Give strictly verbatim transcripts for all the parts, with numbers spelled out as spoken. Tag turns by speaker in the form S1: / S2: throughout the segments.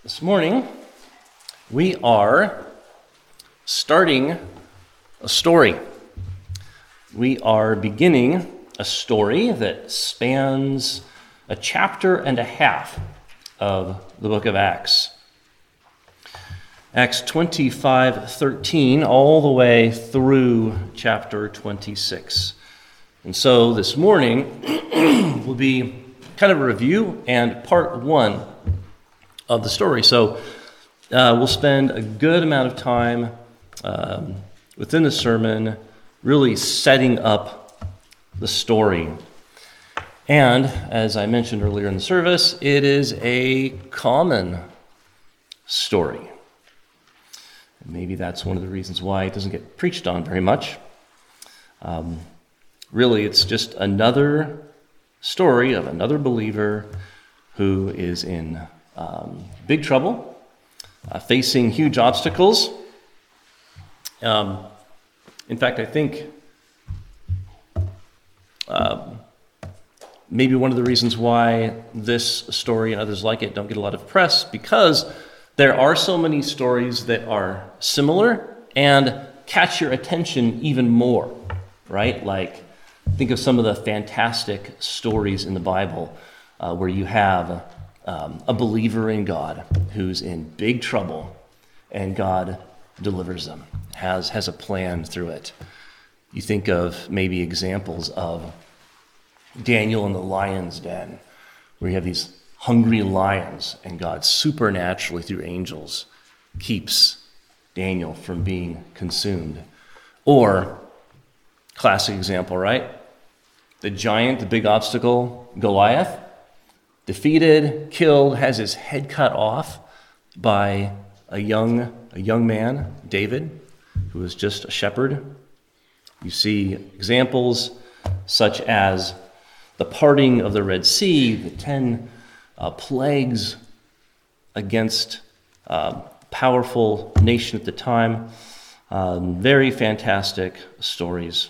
S1: This morning, we are starting a story. We are beginning a story that spans a chapter and a half of the book of Acts. Acts twenty-five thirteen, all the way through chapter twenty-six. And so this morning will be kind of a review and part one of the story. So uh, we'll spend a good amount of time um, within the sermon really setting up the story. And as I mentioned earlier in the service, it is a common story. Maybe that's one of the reasons why it doesn't get preached on very much. Um, really, it's just another story of another believer who is in um, big trouble, uh, facing huge obstacles. Um, in fact, I think uh, maybe one of the reasons why this story and others like it don't get a lot of press, because there are so many stories that are similar and catch your attention even more, right? Like, think of some of the fantastic stories in the Bible uh, where you have um, a believer in God who's in big trouble and God delivers them, has, has a plan through it. You think of maybe examples of Daniel in the lion's den, where you have these hungry lions and God supernaturally through angels keeps Daniel from being consumed. Or, classic example, right? The giant, the big obstacle, Goliath, defeated, killed, has his head cut off by a young, a young man, David, who was just a shepherd. You see examples such as the parting of the Red Sea, the ten uh, plagues against a uh, powerful nation at the time. Um, very fantastic stories.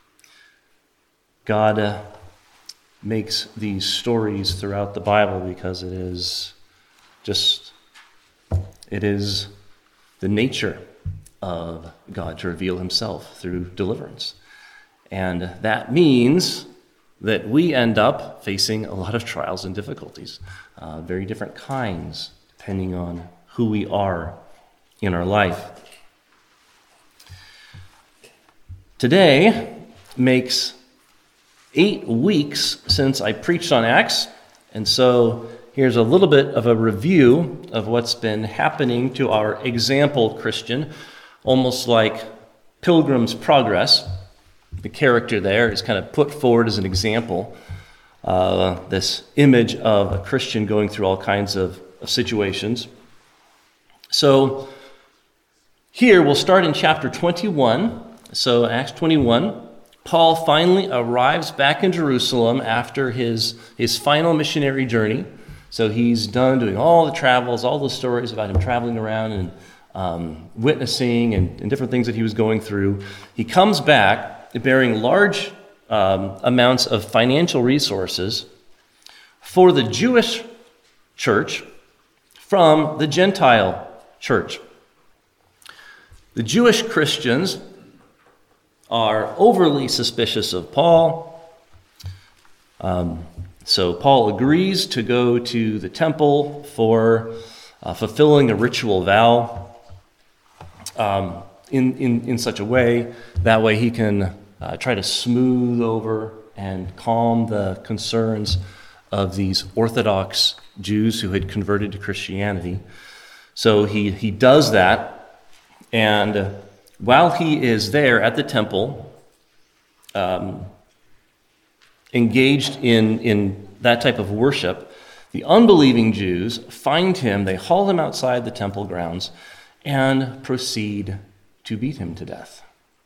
S1: God uh, makes these stories throughout the Bible because it is just, it is the nature of God to reveal himself through deliverance. And that means that we end up facing a lot of trials and difficulties, uh, very different kinds, depending on who we are in our life. Today makes eight weeks since I preached on Acts, and so here's a little bit of a review of what's been happening to our example Christian, almost like Pilgrim's Progress. The character there is kind of put forward as an example, uh, this image of a Christian going through all kinds of, of situations. So here we'll start in chapter twenty-one. So Acts twenty-one, Paul finally arrives back in Jerusalem after his, his final missionary journey. So he's done doing all the travels, all the stories about him traveling around and um, witnessing and, and different things that he was going through. He comes back bearing large um, amounts of financial resources for the Jewish church from the Gentile church. The Jewish Christians are overly suspicious of Paul. Um, so Paul agrees to go to the temple for uh, fulfilling a ritual vow um, in, in, in such a way, that way he can uh, try to smooth over and calm the concerns of these Orthodox Jews who had converted to Christianity. So he, he does that, and uh, while he is there at the temple, um, engaged in, in that type of worship, the unbelieving Jews find him, they haul him outside the temple grounds, and proceed to beat him to death.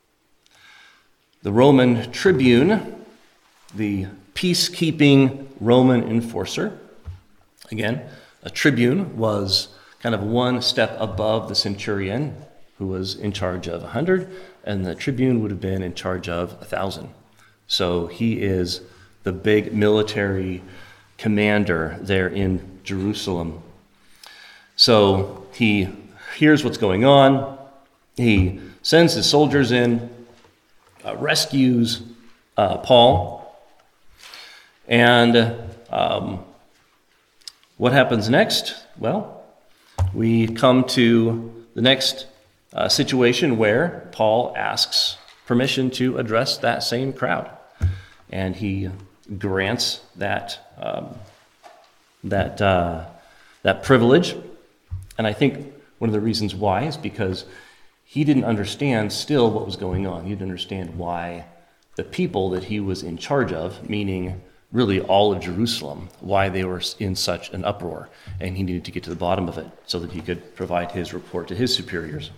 S1: The Roman tribune, the peacekeeping Roman enforcer, again, a tribune was kind of one step above the centurion, who was in charge of a hundred, and the tribune would have been in charge of a thousand. So he is the big military commander there in Jerusalem. So he hears what's going on. He sends his soldiers in, uh, rescues uh, Paul. And um, what happens next? Well, we come to the next uh, situation where Paul asks permission to address that same crowd. And he grants that um, that uh, that privilege. And I think one of the reasons why is because he didn't understand still what was going on. He didn't understand why the people that he was in charge of, meaning really all of Jerusalem, why they were in such an uproar. And he needed to get to the bottom of it so that he could provide his report to his superiors.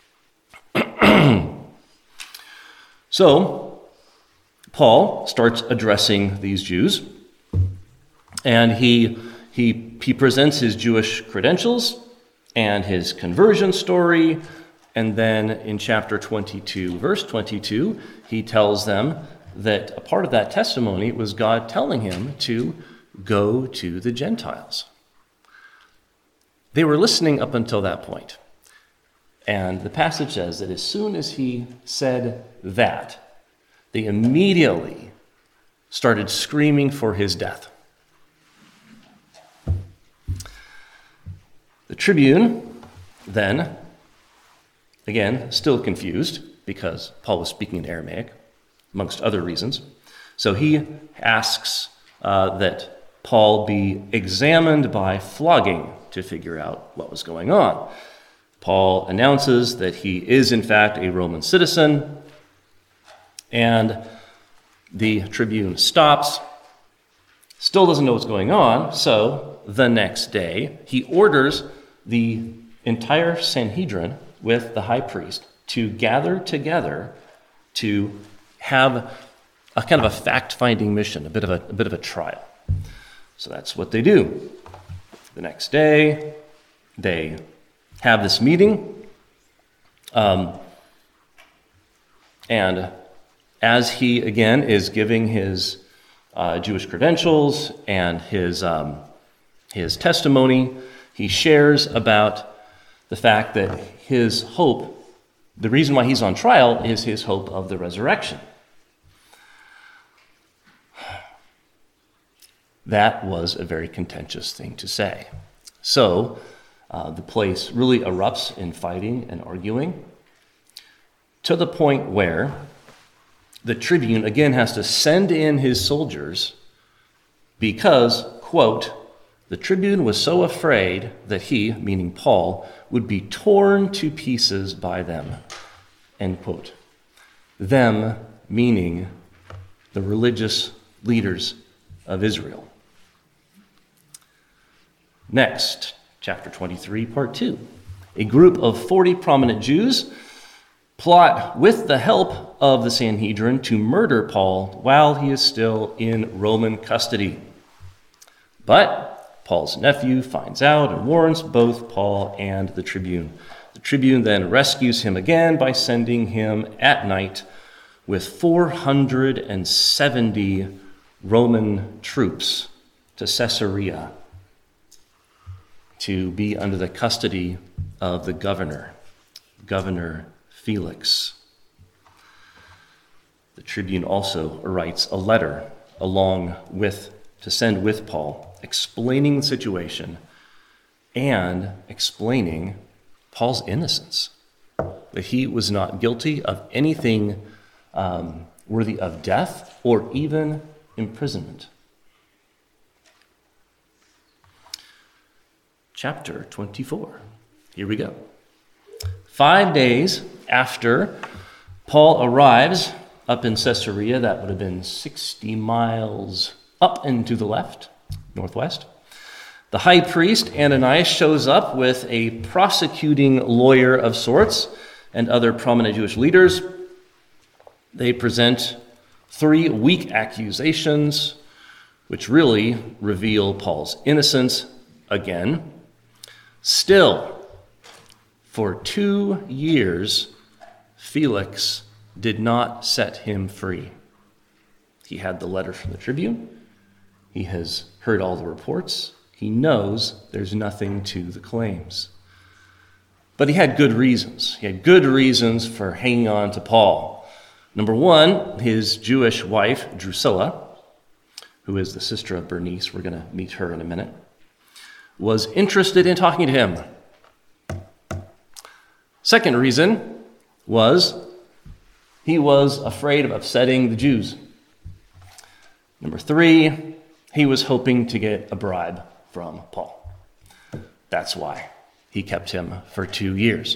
S1: So, Paul starts addressing these Jews, and he, he, he presents his Jewish credentials and his conversion story, and then in chapter twenty-two, verse twenty-two, he tells them that a part of that testimony was God telling him to go to the Gentiles. They were listening up until that point. And the passage says that as soon as he said that, they immediately started screaming for his death. The tribune then, again, still confused because Paul was speaking in Aramaic, amongst other reasons. So he asks uh, that Paul be examined by flogging to figure out what was going on. Paul announces that he is, in fact, a Roman citizen, and the tribune stops, still doesn't know what's going on, so the next day he orders the entire Sanhedrin with the high priest to gather together to have a kind of a fact-finding mission, a bit of a, a bit of a trial. So that's what they do. The next day, they have this meeting, um, and as he, again, is giving his uh, Jewish credentials and his, um, his testimony, he shares about the fact that his hope, the reason why he's on trial is his hope of the resurrection. That was a very contentious thing to say. So uh, the place really erupts in fighting and arguing to the point where the tribune again has to send in his soldiers because, quote, the tribune was so afraid that he, meaning Paul, would be torn to pieces by them, end quote. Them meaning the religious leaders of Israel. Next, chapter twenty-three, part two. A group of forty prominent Jews plot with the help of the Sanhedrin to murder Paul while he is still in Roman custody. But Paul's nephew finds out and warns both Paul and the tribune. The tribune then rescues him again by sending him at night with four hundred seventy Roman troops to Caesarea to be under the custody of the governor, Governor Felix. The tribune also writes a letter along with, to send with Paul, explaining the situation and explaining Paul's innocence, that he was not guilty of anything um, worthy of death or even imprisonment. Chapter twenty-four. Here we go. Five days after Paul arrives up in Caesarea, that would have been sixty miles up and to the left, northwest, the high priest Ananias shows up with a prosecuting lawyer of sorts and other prominent Jewish leaders. They present three weak accusations, which really reveal Paul's innocence again. Still, for two years, Felix did not set him free. He had the letter from the tribune. He has heard all the reports. He knows there's nothing to the claims. But he had good reasons. He had good reasons for hanging on to Paul. Number one, his Jewish wife, Drusilla, who is the sister of Bernice, we're going to meet her in a minute, was interested in talking to him. Second reason was he was afraid of upsetting the Jews. Number three, he was hoping to get a bribe from Paul. That's why he kept him for two years.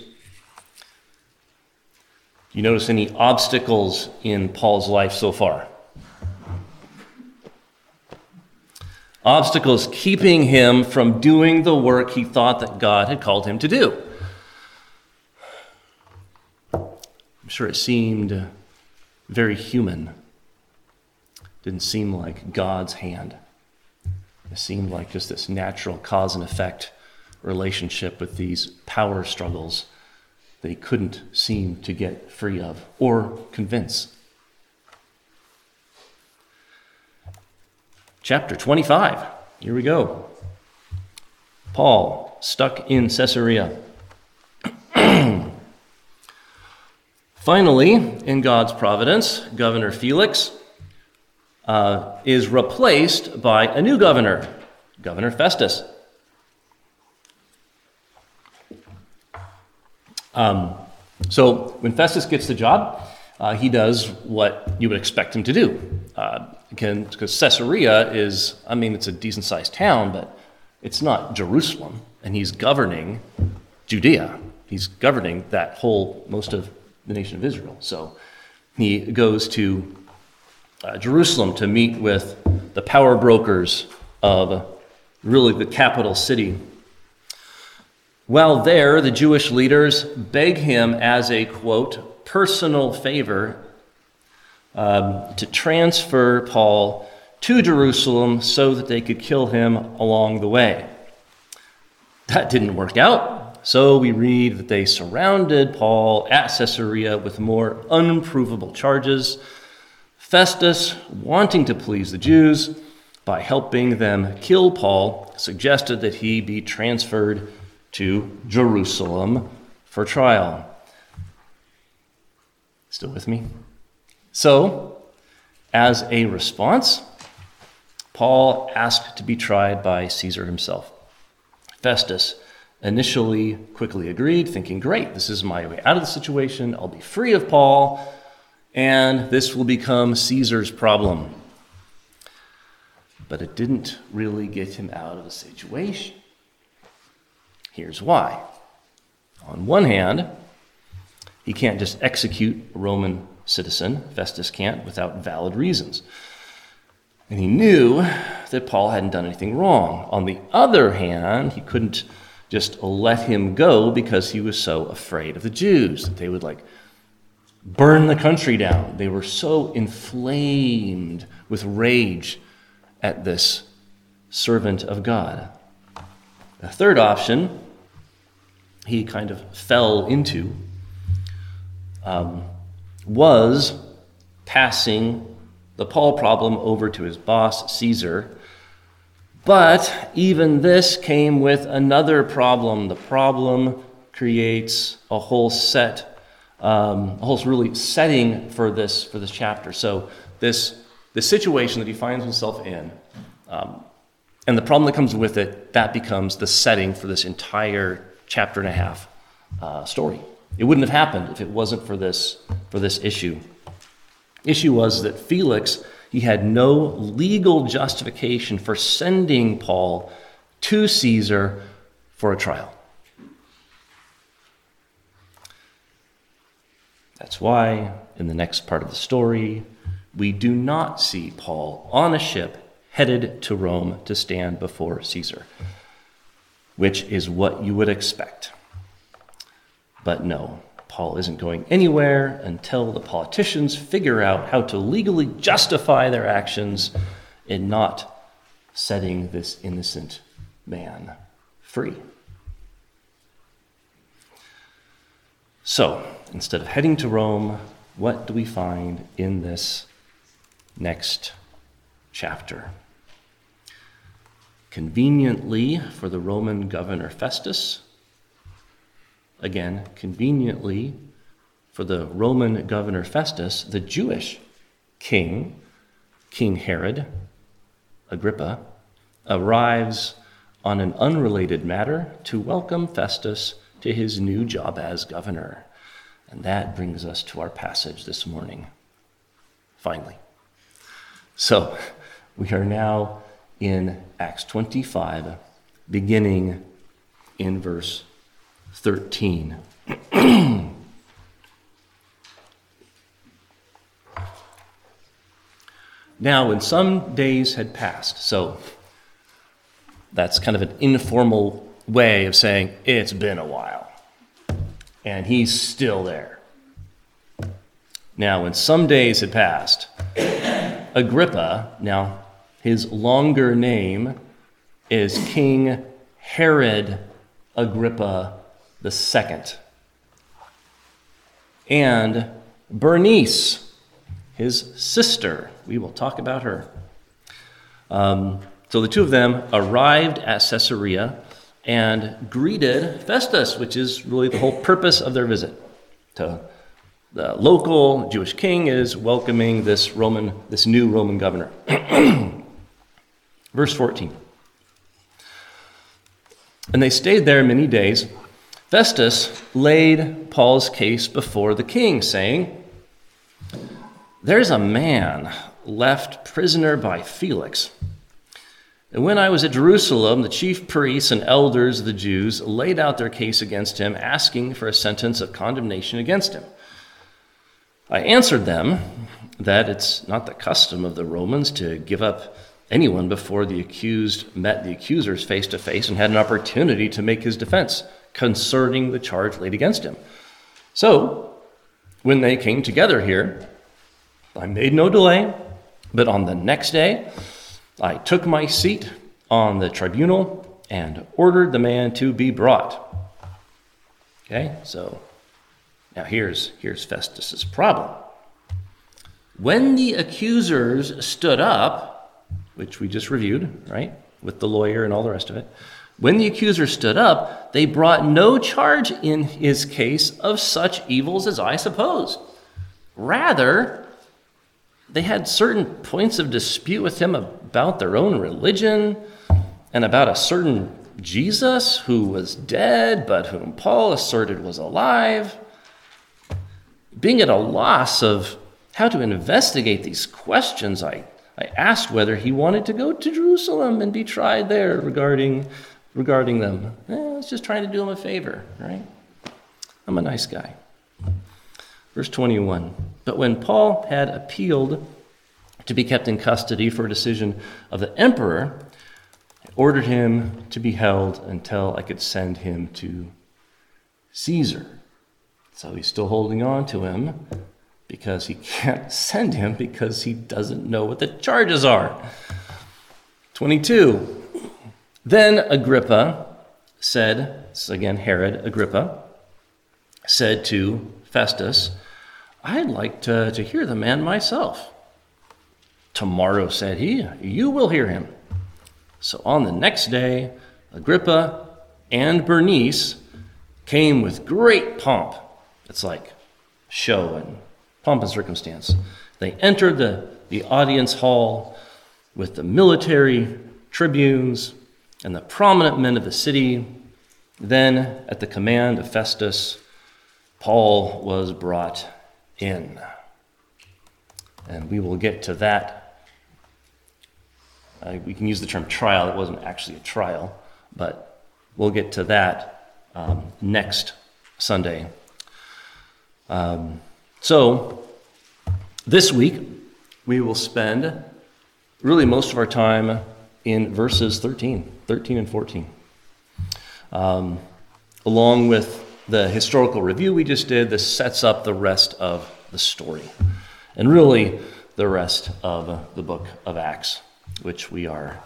S1: You notice any obstacles in Paul's life so far? Obstacles keeping him from doing the work he thought that God had called him to do. I'm sure it seemed very human. Didn't seem like God's hand. It seemed like just this natural cause and effect relationship with these power struggles that he couldn't seem to get free of or convince. Chapter twenty-five. Here we go. Paul, stuck in Caesarea. Finally, in God's providence, Governor Felix uh, is replaced by a new governor, Governor Festus. Um, so when Festus gets the job, uh, he does what you would expect him to do. Uh, because Caesarea is, I mean, it's a decent-sized town, but it's not Jerusalem, and he's governing Judea. He's governing that whole, most of the nation of Israel. So he goes to uh, Jerusalem to meet with the power brokers of really the capital city. While there, the Jewish leaders beg him as a, quote, personal favor um, to transfer Paul to Jerusalem so that they could kill him along the way. That didn't work out. So we read that they surrounded Paul at Caesarea with more unprovable charges. Festus, wanting to please the Jews by helping them kill Paul, suggested that he be transferred to Jerusalem for trial. Still with me? So, as a response, Paul asked to be tried by Caesar himself. Festus initially quickly agreed, thinking, great, this is my way out of the situation. I'll be free of Paul, and this will become Caesar's problem. But it didn't really get him out of the situation. Here's why. On one hand, he can't just execute a Roman citizen, Festus can't, without valid reasons. And he knew that Paul hadn't done anything wrong. On the other hand, he couldn't just let him go because he was so afraid of the Jews, that they would like burn the country down. They were so inflamed with rage at this servant of God. The third option he kind of fell into um, was passing the Paul problem over to his boss, Caesar. But even this came with another problem. The problem creates a whole set, um, a whole really setting for this for this chapter. So this the situation that he finds himself in, um, and the problem that comes with it, that becomes the setting for this entire chapter and a half uh, story. It wouldn't have happened if it wasn't for this for this issue. Issue was that Felix, he had no legal justification for sending Paul to Caesar for a trial. That's why, in the next part of the story, we do not see Paul on a ship headed to Rome to stand before Caesar, which is what you would expect. But no, Paul isn't going anywhere until the politicians figure out how to legally justify their actions in not setting this innocent man free. So, instead of heading to Rome, what do we find in this next chapter? conveniently for the Roman governor Festus. Again, conveniently for the Roman governor Festus, the Jewish king, King Herod Agrippa, arrives on an unrelated matter to welcome Festus to his new job as governor. And that brings us to our passage this morning, finally. So, we are now in Acts twenty-five, beginning in verse thirteen. Now, when some days had passed, so that's kind of an informal way of saying it's been a while, and he's still there. Now, when some days had passed, Agrippa, now his longer name is King Herod Agrippa the Second, and Bernice, his sister. We will talk about her. Um, so the two of them arrived at Caesarea and greeted Festus, which is really the whole purpose of their visit. To the local Jewish king is welcoming this Roman, this new Roman governor. Verse fourteen. And they stayed there many days. Festus laid Paul's case before the king, saying, "There's a man left prisoner by Felix. And when I was at Jerusalem, the chief priests and elders of the Jews laid out their case against him, asking for a sentence of condemnation against him. I answered them that it's not the custom of the Romans to give up anyone before the accused met the accusers face to face and had an opportunity to make his defense concerning the charge laid against him. So, when they came together here, I made no delay, but on the next day, I took my seat on the tribunal and ordered the man to be brought." Okay, so now here's, here's Festus's problem. When the accusers stood up, which we just reviewed, right, with the lawyer and all the rest of it, when the accusers stood up, they brought no charge in his case of such evils as I supposed. Rather, they had certain points of dispute with him about their own religion and about a certain Jesus who was dead, but whom Paul asserted was alive. Being at a loss of how to investigate these questions, I, I asked whether he wanted to go to Jerusalem and be tried there regarding, regarding them. Eh, I was just trying to do him a favor, right? I'm a nice guy. Verse twenty-one, but when Paul had appealed to be kept in custody for a decision of the emperor, I ordered him to be held until I could send him to Caesar. So he's still holding on to him because he can't send him because he doesn't know what the charges are. twenty-two, then Agrippa said, this is again Herod Agrippa, said to Festus, "I'd like to, to hear the man myself." "Tomorrow," said he, "you will hear him." So on the next day, Agrippa and Bernice came with great pomp. It's like show and pomp and circumstance. They entered the, the audience hall with the military tribunes and the prominent men of the city. Then, at the command of Festus, Paul was brought in. And we will get to that. Uh, we can use the term trial. It wasn't actually a trial, but we'll get to that um, next Sunday. Um, so, this week, we will spend really most of our time in verses thirteen, thirteen and fourteen. Um, along with the historical review we just did, this sets up the rest of the story, and really the rest of the book of Acts, which we are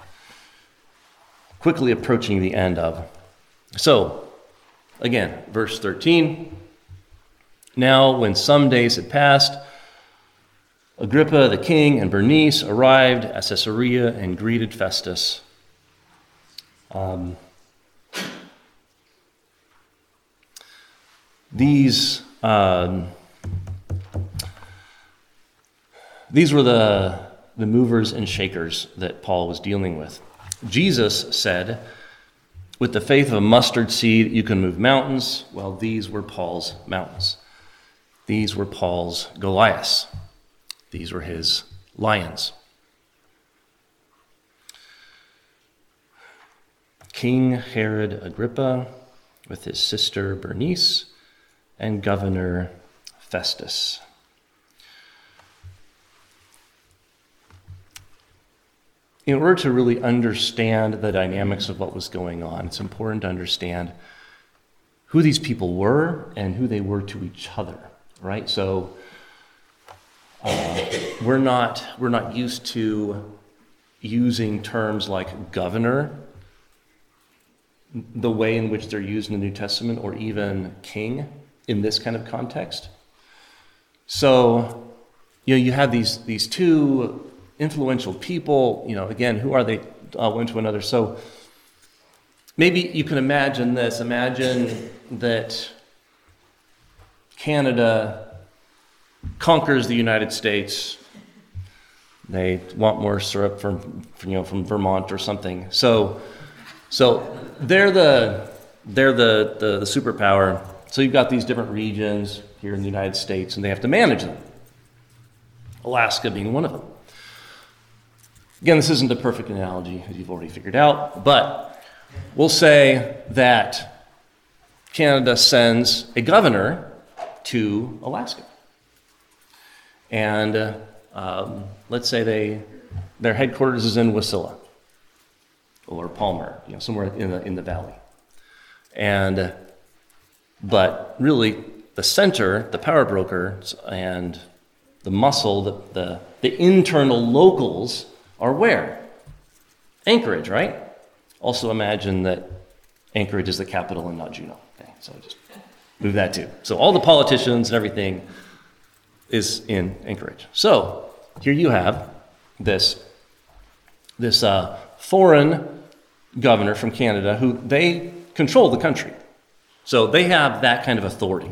S1: quickly approaching the end of. So, again, verse thirteen. Now, when some days had passed, Agrippa the king and Bernice arrived at Caesarea and greeted Festus. Um, these um, these were the the movers and shakers that Paul was dealing with. Jesus said, "With the faith of a mustard seed, you can move mountains." Well, these were Paul's mountains. These were Paul's Goliaths. These were his lions. King Herod Agrippa with his sister Bernice and Governor Festus. In order to really understand the dynamics of what was going on, it's important to understand who these people were and who they were to each other, right? So uh, we're not we're not used to using terms like governor the way in which they're used in the New Testament, or even king in this kind of context. So, you know, you have these these two influential people, you know, again, who are they uh, one to another? So maybe you can imagine this. Imagine that Canada conquers the United States. They want more syrup from, from you know, from Vermont or something. So, so they're the they're the, the the superpower. So you've got these different regions here in the United States, and they have to manage them. Alaska being one of them. Again, this isn't a perfect analogy, as you've already figured out, but we'll say that Canada sends a governor to Alaska. And uh, um, let's say they their headquarters is in Wasilla or Palmer, you know, somewhere in the in the valley. And uh, but really, the center, the power brokers, and the muscle, the the, the internal locals are where? Anchorage, right? Also imagine that Anchorage is the capital and not Juneau. Okay, so just move that too. So all the politicians and everything is in Anchorage. So here you have this, this uh, foreign governor from Canada who they control the country. So they have that kind of authority.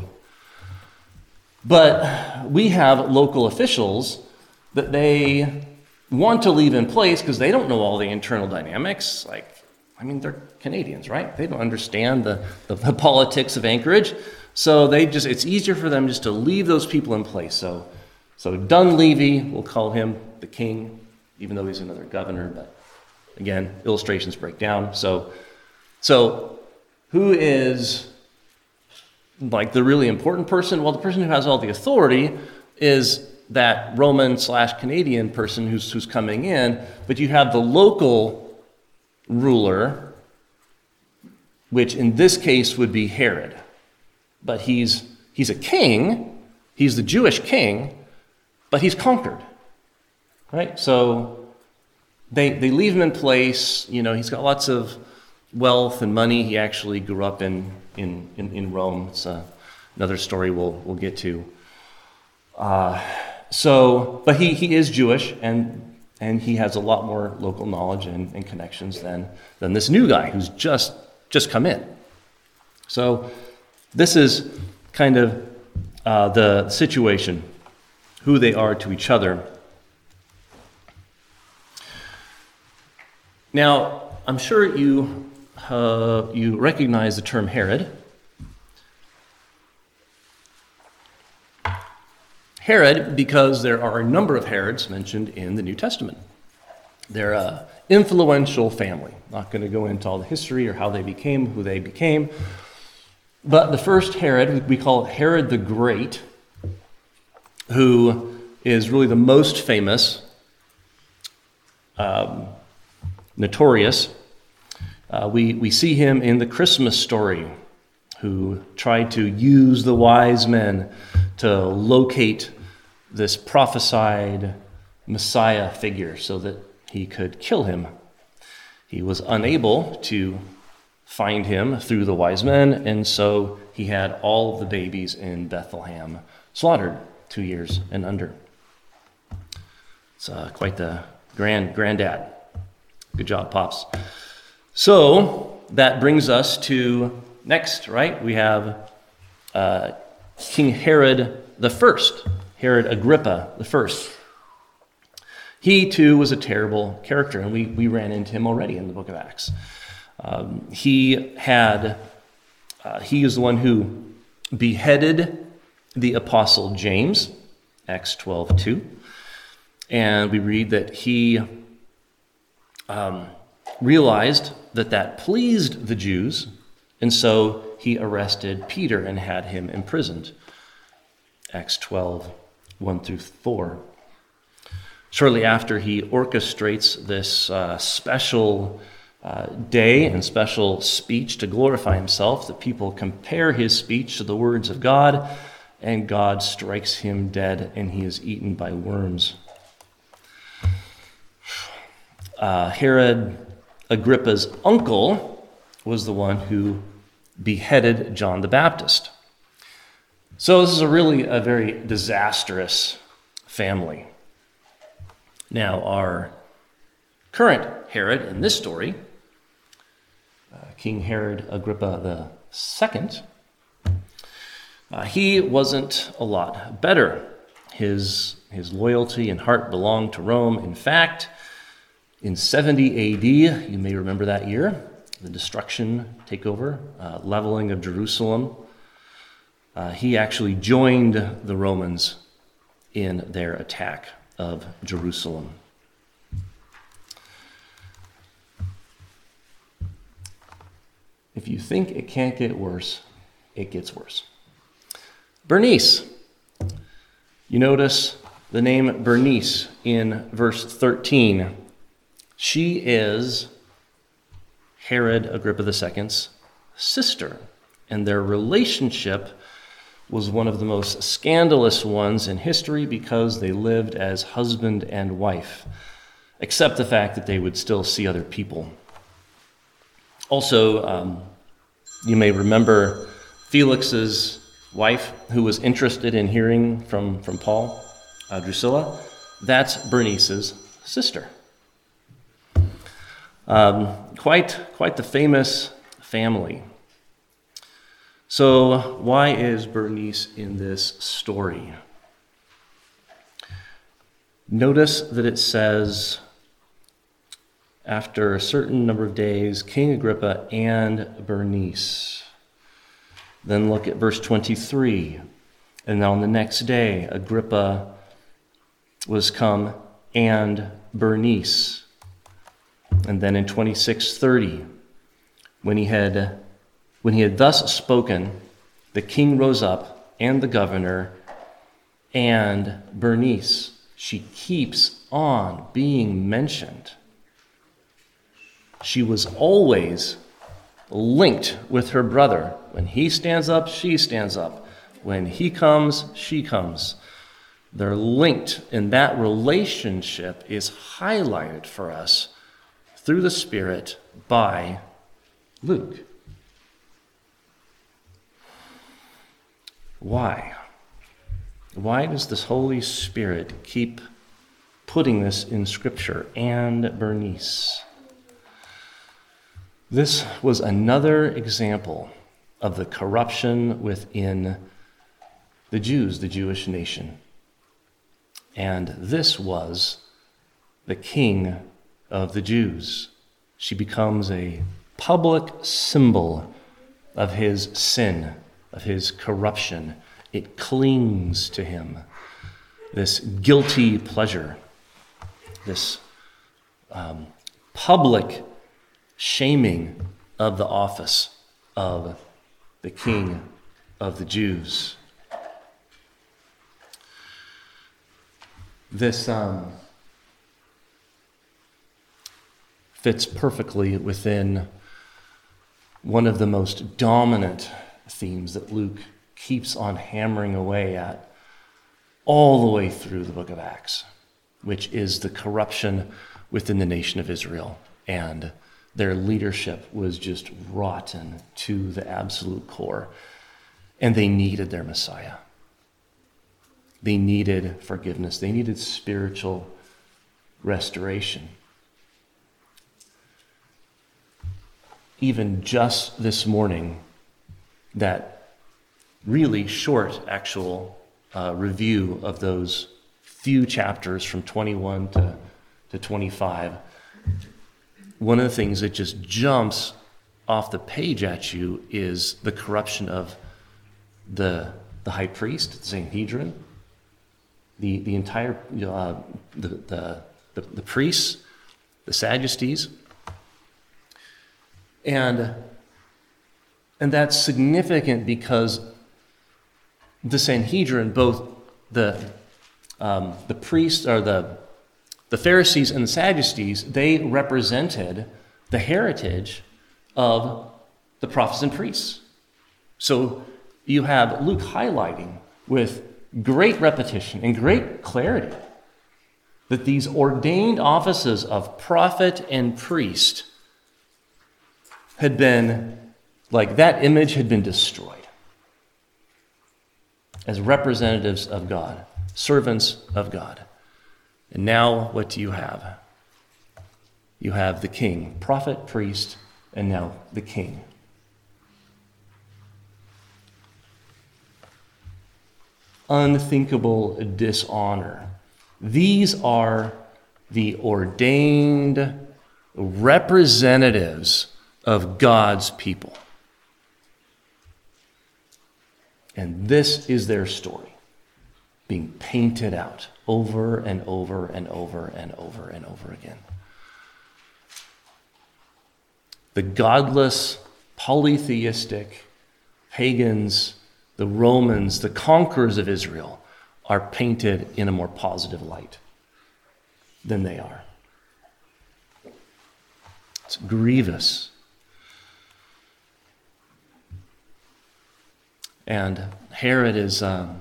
S1: But we have local officials that they want to leave in place because they don't know all the internal dynamics. Like, I mean, they're Canadians, right? They don't understand the, the, the politics of Anchorage. So they just, it's easier for them just to leave those people in place. So, so Dunleavy, we'll call him the king, even though he's another governor, but again, illustrations break down. So, so who is like the really important person? Well, the person who has all the authority is that Roman slash Canadian person who's who's coming in, but you have the local ruler, which in this case would be Herod. But he's he's a king, he's the Jewish king, but he's conquered. Right? So they they leave him in place, you know, he's got lots of wealth and money. He actually grew up in in, in, in Rome. It's uh, another story we'll we'll get to. Uh So, but he, he is Jewish, and and he has a lot more local knowledge and, and connections than than this new guy who's just just come in. So this is kind of uh, the situation, who they are to each other. Now, I'm sure you uh, you recognize the term Herod. Herod, because there are a number of Herods mentioned in the New Testament. They're an influential family. Not going to go into all the history or how they became who they became. But the first Herod, we call it Herod the Great, who is really the most famous, um, notorious. Uh, we, we see him in the Christmas story, who tried to use the wise men to locate this prophesied Messiah figure so that he could kill him. He was unable to find him through the wise men, and so he had all of the babies in Bethlehem slaughtered, two years and under. It's uh, quite the grand granddad. Good job, Pops. So that brings us to next, right? We have uh, King Herod the First, Herod Agrippa the First. He too was a terrible character, and we, we ran into him already in the book of Acts. Um, he had, uh, he is the one who beheaded the apostle James, Acts twelve two. And we read that he um, realized that that pleased the Jews, and so he arrested Peter and had him imprisoned. Acts twelve one through four. Shortly after, he orchestrates this uh, special uh, day and special speech to glorify himself. The people compare his speech to the words of God, and God strikes him dead, and he is eaten by worms. Uh, Herod Agrippa's uncle was the one who beheaded John the Baptist. So this is a really a very disastrous family. Now, our current Herod in this story, uh, King Herod Agrippa the Second, uh, he wasn't a lot better. His, his loyalty and heart belonged to Rome. In fact, in seventy A D, you may remember that year, the destruction, takeover, uh, leveling of Jerusalem, uh, he actually joined the Romans in their attack of Jerusalem. If you think it can't get worse, it gets worse. Bernice. You notice the name Bernice in verse thirteen. She is Herod Agrippa the Second's sister, and their relationship was one of the most scandalous ones in history because they lived as husband and wife, except the fact that they would still see other people. Also, um, you may remember Felix's wife, who was interested in hearing from, from Paul, uh, Drusilla. That's Bernice's sister. Um, quite, quite the famous family. So why is Bernice in this story? Notice that it says, after a certain number of days, King Agrippa and Bernice. Then look at verse twenty-three. And on the next day, Agrippa was come and Bernice. And then in twenty-six thirty, when he had when he had thus spoken, the king rose up, and the governor, and Bernice. She keeps on being mentioned. She was always linked with her brother. When he stands up, she stands up. When he comes, she comes. They're linked, and that relationship is highlighted for us through the Spirit by Luke. Why? Why does this Holy Spirit keep putting this in Scripture? And Bernice. This was another example of the corruption within the Jews, the Jewish nation. And this was the king of the Jews. She becomes a public symbol of his sin, of his corruption. It clings to him. This guilty pleasure, this um, public shaming of the office of the King of the Jews. This um, fits perfectly within one of the most dominant themes that Luke keeps on hammering away at all the way through the book of Acts, which is the corruption within the nation of Israel. And their leadership was just rotten to the absolute core. And they needed their Messiah. They needed forgiveness. They needed spiritual restoration. even just this morning, that really short actual uh, review of those few chapters from twenty-one to, to twenty-five, one of the things that just jumps off the page at you is the corruption of the the high priest, the Sanhedrin, the the entire uh, the, the the the priests, the Sadducees, and and that's significant because the Sanhedrin, both the um, the priests or the the Pharisees and the Sadducees, they represented the heritage of the prophets and priests. So you have Luke highlighting with great repetition and great clarity that these ordained offices of prophet and priest had been, like that image had been destroyed as representatives of God, servants of God. And now what do you have? You have the king, prophet, priest, and now the king. Unthinkable dishonor. These are the ordained representatives of God's people. And this is their story, being painted out over and over and over and over and over again. The godless, polytheistic pagans, the Romans, the conquerors of Israel, are painted in a more positive light than they are. It's grievous. And Herod is, um,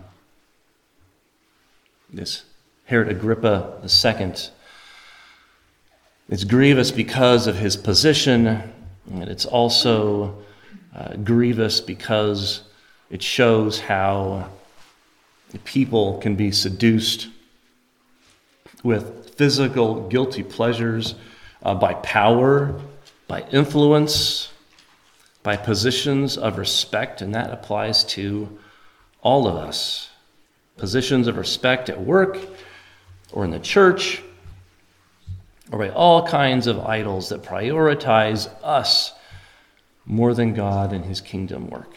S1: this Herod Agrippa the Second. It's grievous because of his position, and it's also uh, grievous because it shows how people can be seduced with physical guilty pleasures uh, by power, by influence, by positions of respect, and that applies to all of us. Positions of respect at work or in the church, or by all kinds of idols that prioritize us more than God and his kingdom work.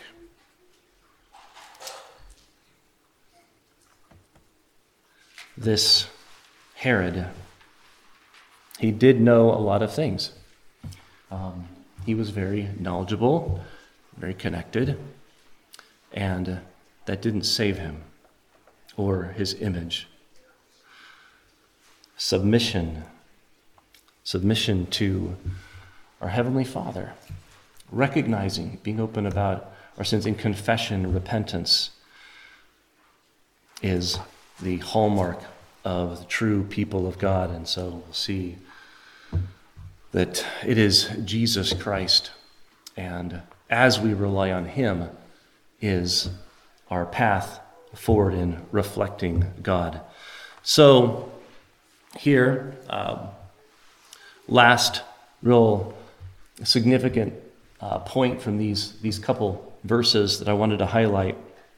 S1: This Herod, he did know a lot of things. Um, he was very knowledgeable, very connected, and that didn't save him or his image. Submission. Submission to our Heavenly Father. Recognizing, being open about our sins in confession, repentance is the hallmark of the true people of God. And so we'll see that it is Jesus Christ, and as we rely on him, is our path forward in reflecting God. So here, um, last real significant uh, point from these, these couple verses that I wanted to highlight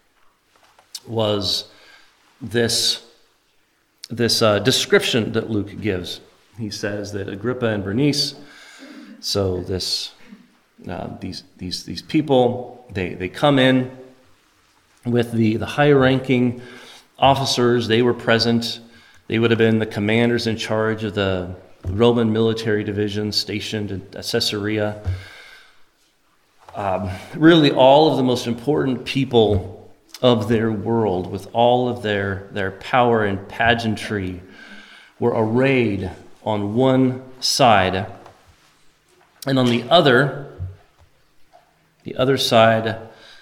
S1: was this, this uh, description that Luke gives. He says that Agrippa and Bernice, so this uh, these these these people, they, they come in with the, the high-ranking officers. They were present. They would have been the commanders in charge of the Roman military division stationed at Caesarea. Um, really all of the most important people of their world, with all of their, their power and pageantry, were arrayed on one side, and on the other, the other side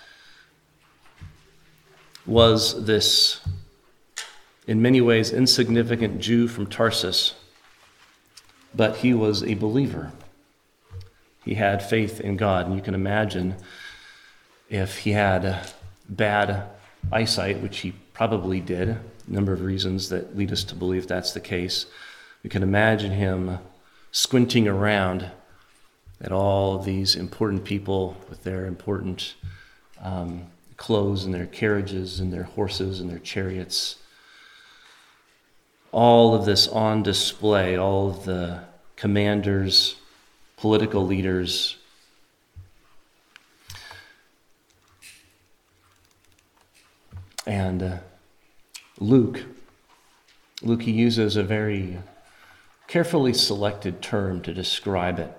S1: was this, in many ways, insignificant Jew from Tarsus, but he was a believer. He had faith in God, and you can imagine if he had bad eyesight, which he probably did, a number of reasons that lead us to believe that's the case. We can imagine him squinting around that all of these important people with their important um, clothes and their carriages and their horses and their chariots, all of this on display, all of the commanders, political leaders, and uh, Luke, Luke, he uses a very carefully selected term to describe it.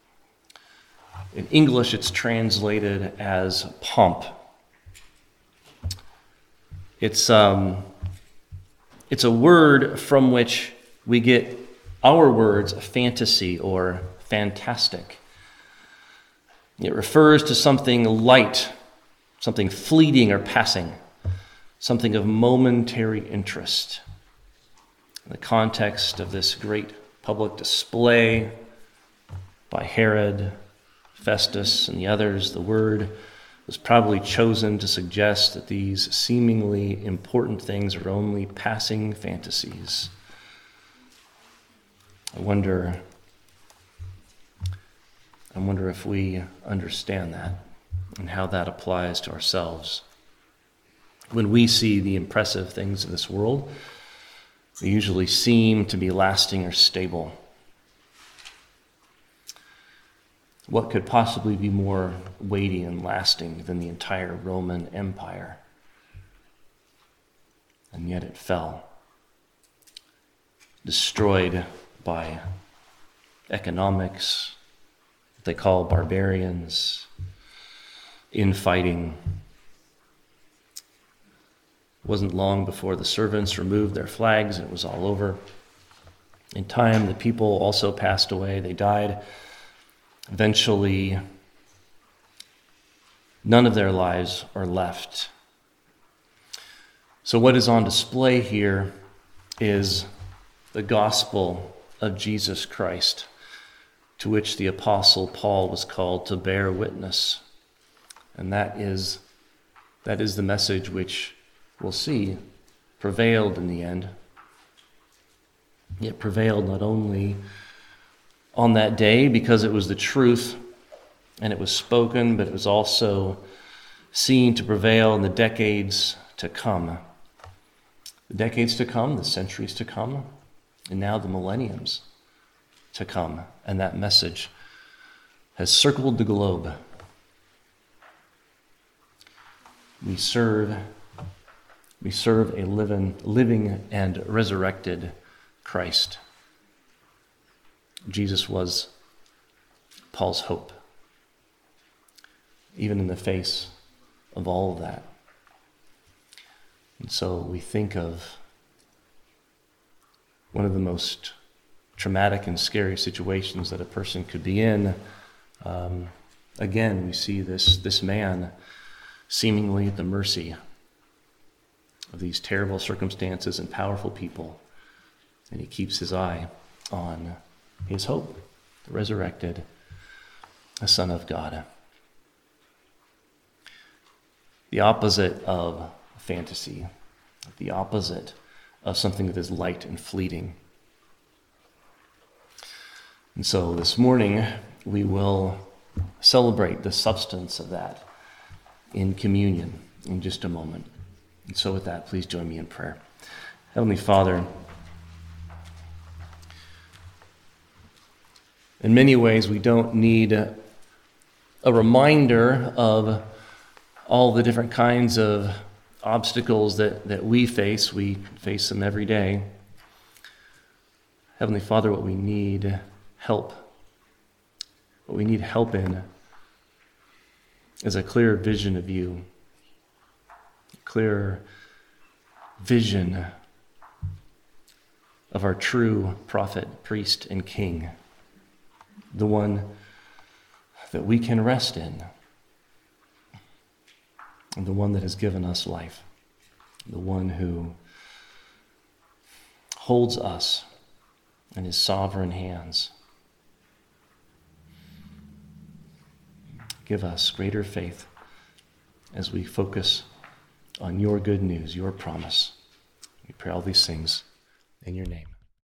S1: In English, it's translated as pomp. It's um, it's a word from which we get our words fantasy or fantastic. It refers to something light, something fleeting or passing, something of momentary interest. In the context of this great public display by Herod, Festus, and the others, the word was probably chosen to suggest that these seemingly important things are only passing fantasies. I wonder, I wonder if we understand that and how that applies to ourselves. When we see the impressive things of this world, they usually seem to be lasting or stable. What could possibly be more weighty and lasting than the entire Roman Empire? And yet it fell, destroyed by economics, what they call barbarians, infighting. It wasn't long before the servants removed their flags and it was all over. In time, the people also passed away. They died. Eventually, none of their lives are left. So what is on display here is the gospel of Jesus Christ, to which the Apostle Paul was called to bear witness. And that is, that is the message which we'll see prevailed in the end. It prevailed not only on that day because it was the truth and it was spoken, but it was also seen to prevail in the decades to come. The decades to come, the centuries to come, and now the millenniums to come. And that message has circled the globe. We serve, we serve a living, living and resurrected Christ. Jesus was Paul's hope, even in the face of all of that. And so we think of one of the most traumatic and scary situations that a person could be in. Um, again, we see this, this man seemingly at the mercy of these terrible circumstances and powerful people, and he keeps his eye on his hope, the resurrected, the Son of God. The opposite of fantasy, the opposite of something that is light and fleeting. And so this morning, we will celebrate the substance of that in communion in just a moment. And so with that, please join me in prayer. Heavenly Father, in many ways, we don't need a, a reminder of all the different kinds of obstacles that, that we face. We face them every day. Heavenly Father, what we need help, what we need help in is a clear vision of you, a clear vision of our true prophet, priest, and king, the one that we can rest in, and the one that has given us life, the one who holds us in his sovereign hands. Give us greater faith as we focus on your good news, your promise. We pray all these things in your name.